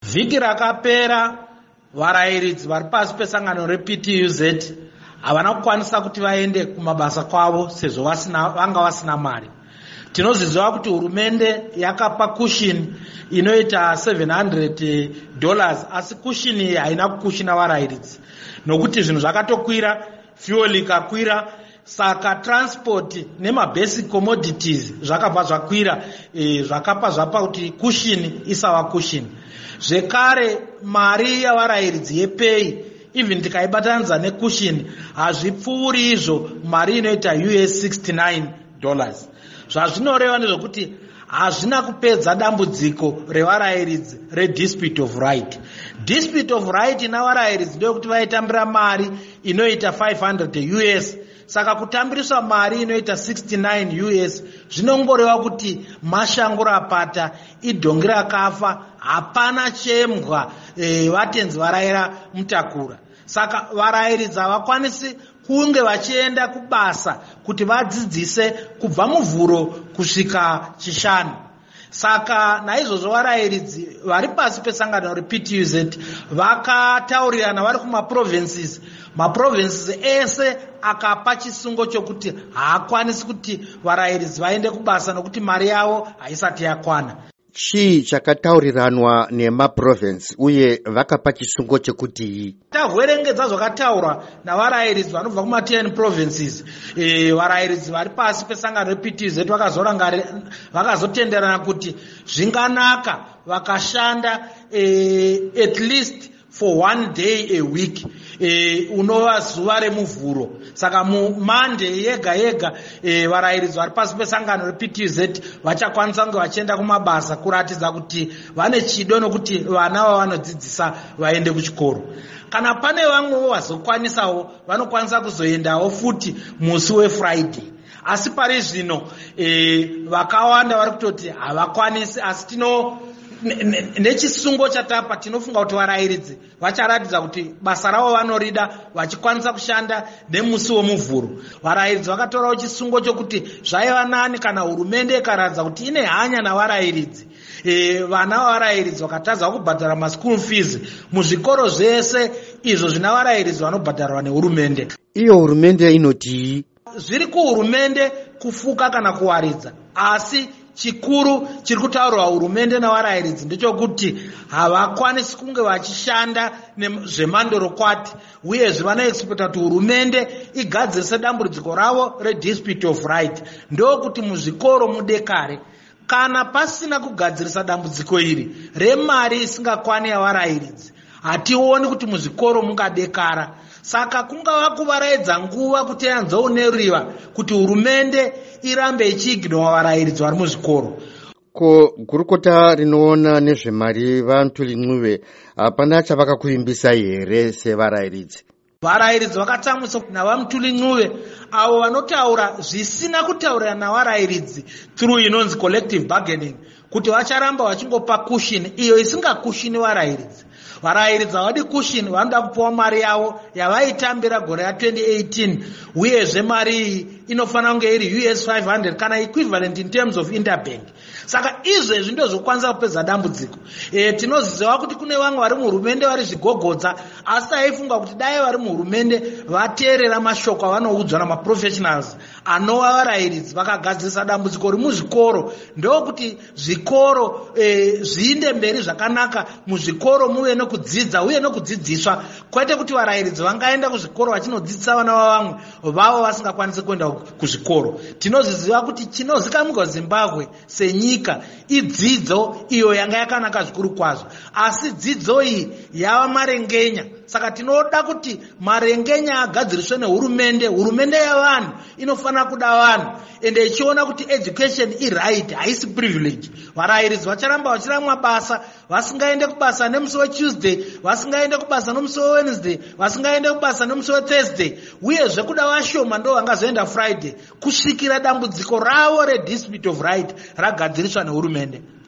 Vhiki rakapera varayiridzi vari pasi pesangano rePTUZ havana kukwanisa kuti vaende kumabasa kwavo sezvo vanga vasina mari. Tinoziziva kuti hurumende yakapa cushion inoita $700 asi cushion iyi haina kukushina varayiridzi nokuti zvinhu zvakatokwira, fuel ikakwira, saka transport nemabasic commodities zvakabva zvakwira, zvakapa zvapa kuti cushion isava cushion. Zvekare mari yavarayiridzi yepay even tikaibatanidza necushion hazvipfuuri izvo mari inoita $69. Zvazvinoreva ndezvokuti hazvina kupedza dambudziko revarayiridzi redispute of right. Dispute of right navarayiridzi ndokuti vaitambira mari inoita $500. Saka kutambiriswa mari inoita $69 zvinongoreva kuti mashango rapata, idhongi rakafa, hapana chembwa vatenzi varayira mutakura. Saka varayiridzi havakwanisi kunge vachienda kubasa kuti vadzidzise kubva muvhuro kusvika chishanu. Saka naizvozvo varayiridzi vari pasi pesangano rePTUZ vakataurirana vari kumaprovinces. Maprovinces ese akapa chisungo chokuti haakwanisi kuti varayiridzi vaende kubasa nokuti mari yavo haisati yakwana. Chii chakatauriranwa nemaprovince uye vakapa chisungo chekuti tahwerengedza zvakataurwa navarayiridzi vanobva kuma10 provinces. Varayiridzi vari pasi pesangano rePTUZ vakazotenderana kuti zvinganaka vakashanda at least for 1 day a week, unova zuva remuvhuro. Saka muMonday yega yega varayiridzi vari pasi pesangano rePTUZ vachakwanisa kunge vachienda kumabasa kuratidza kuti vane chido nokuti vana vavanodzidzisa vaende kuchikoro. Kana pane vamwewo vazokwanisawo vanokwanisa kuzoendawo futi musi weFriday. Asi pari zvino vakawanda vari kutoti havakwanisi, asi nechisungo chatapa tinofunga kuti varayiridzi vacharatidza kuti basa ravo vanorida vachikwanisa kushanda nemusi wemuvhuro. Varayiridzi vakatorawo chisungo chokuti zvaiva nani kana hurumende ikaratidza kuti ine hanya navarayiridzi. Vana vavarayiridzi vakatadza kubhadhara maschool fees muzvikoro zvese izvo zvina varayiridzi vanobhadharwa nehurumende. Iyo hurumende inoti zviri kuhurumende kufuka kana kuwaridza, asi chikuru chiri kutaurwa hurumende navarayiridzi ndechokuti havakwanisi kunge vachishanda zvemandorokwati, uyezve vanoexpecta kuti hurumende igadzirise dambudziko ravo redispute of right. Ndokuti muzvikoro mudekare kana pasina kugadzirisa dambudziko iri remari isingakwani yavarayiridzi, hationi kuti muzvikoro mungadekara. Saka kungava kuvaraidza nguva kuti yanzooneriwa kuti hurumende irambe ichiignora varayiridzi vari muzvikoro. Ko gurukota rinoona nezvemari vaMtulincuve hapana chavakakuimbisa here sevarayiridzi? Varayiridzi vakatsamwisa navaMtulincuve avo vanotaura zvisina kutaurira navarayiridzi through inonzi collective bargaining kuti vacharamba vachingopa cushion iyo isingakushini varayiridzi. Varayiridzi havadi cushion, vanoda kupiwa mari yavo yavaitambira gore ra2018, uyezve mari iyi inofanira kunge iri $500 kana equivalent in terms of interbank. Saka izvezvi ndozvokwanisa kupedza dambudziko. Tinoziva kuti kune vamwe vari muhurumende vari zvigogodza, asi taifunga kuti dai vari muhurumende vateerera mashoko avanoudzwa namaprofessionals anova varayiridzi vakagadzirisa dambudziko remuzvikoro. Ndokuti zvikoro zviinde mberi zvakanaka, muzvikoro muve nokudzidza uye nokudzidziswa, kwete kuti varayiridzi vangaenda kuzvikoro vachinodzidzisa vana vavamwe vavo vasingakwanisi kuenda kuzvikoro. Tinoziziva kuti chinozikamwa kuZimbabwe senyika idzidzo iyo yanga yakanaka zvikuru kwazvo, asi dzidzo iyi yava marengenya. Saka tinoda kuti marengenya agadziriswe nehurumende. Hurumende yavanhu inofanira kuda vanhu ende ichiona kuti education iright, haisi privilege. Varayiridzi vacharamba vachiramwa basa, vasingaende kubasa nemusi weTuesday, vasingaende kubasa nemusi weWednesday, vasingaende kubasa nemusi weThursday, uyezve kuda vashoma ndo vangazoenda Friday, kusvikira dambudziko ravo redispute of right ragadziriswa nehurumende.